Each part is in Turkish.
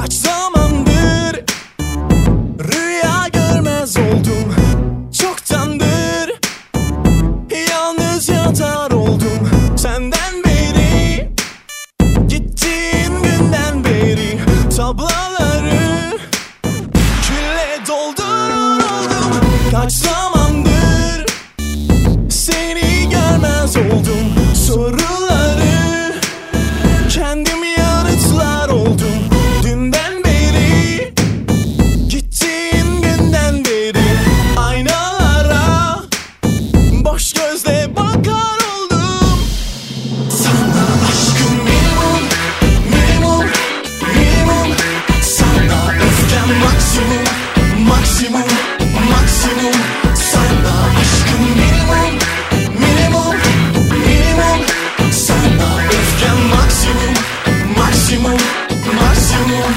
Kaç zamandır rüya görmez oldum. Çoktandır yalnız yatar oldum. Senden beri, gittiğin günden beri tablaları külle doldurur oldum. Kaç zamandır seni görmez oldum. Soruları kendim yanıtlar oldum. Dünden beri, gittiğin günden beri aynalara boş gözle bakar oldum. Sana aşkım minimum, minimum, minimum. Sana öfkem maksimum, maksimum, maksimum. Sana aşkım minimum, minimum, minimum. Sana öfkem maksimum, maksimum, maksimum.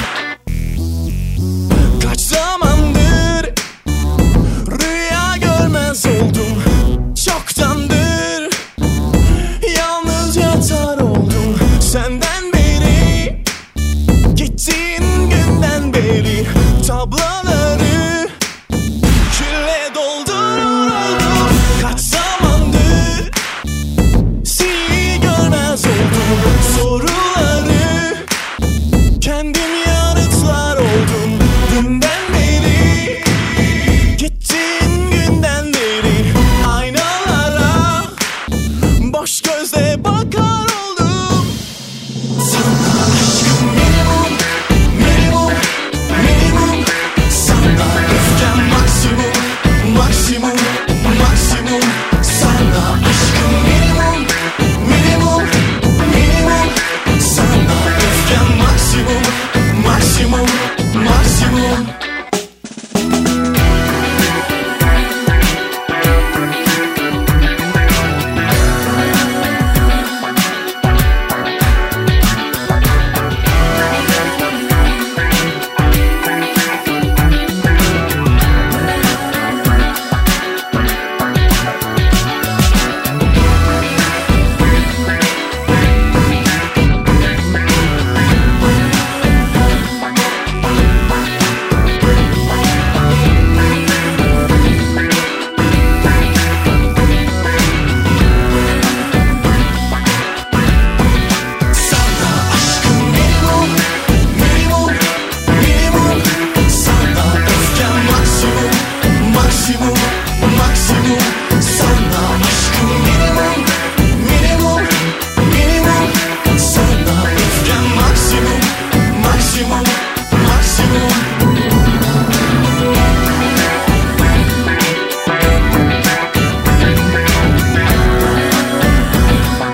Kaç zamandır rüya görmez oldum. Çoktandır yalnız yatar oldum. Senden beri, gittiğin günden beri tablaları külle doldurur oldum. Kaç zamandır seni görmez oldum. Soruları kendim yanıtlar oldum. Dünden beri, gittiğin günden beri aynalara boş gözle bakar oldum. Sana aşkım minimum, minimum, minimum. Sana öfkem maksimum, maksimum, maksimum. Sana aşkım minimum, minimum, minimum. Sana öfkem maksimum, maksimum, maksimum.